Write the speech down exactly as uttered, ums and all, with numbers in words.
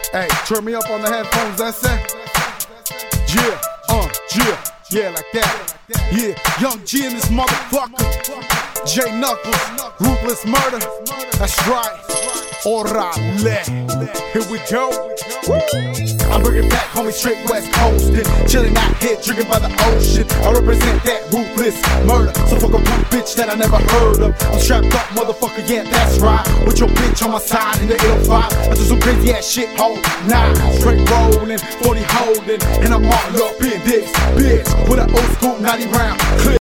Hey, turn me up on the headphones, that's it. Yeah, uh, yeah, yeah, like that. Yeah, Young G in this motherfucker. J Knuckles, Ruthless Murder. That's right. Orale. Here we go. Woo. I'm bringing back, homie, straight west coastin'. Chillin' out here, drinking by the ocean. I represent that ruthless murder. So fuck a punk bitch that I never heard of. I'm strapped up, motherfucker, yeah, that's right. With your bitch on my side in the eight oh five. I do some crazy ass shit, ho. Nah, straight rollin', forty holdin', and I'm all up in this bitch with an old school ninety round clip.